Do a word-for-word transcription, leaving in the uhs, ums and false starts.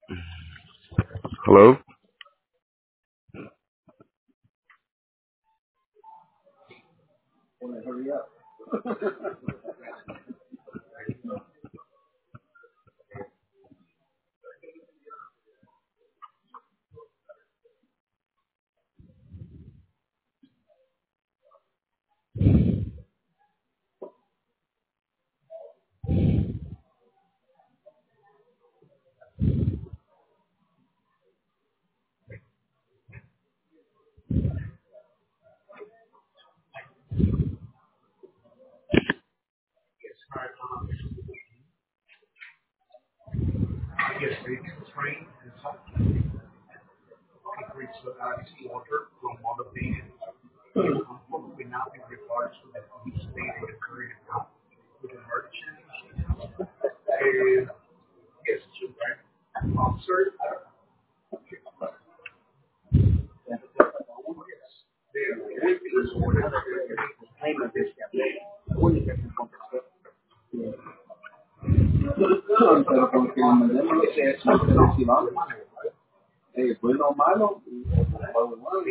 Hello? Pero con que le mandemos lo que es, lo que recibamos, eh, bueno o malo, algo malo.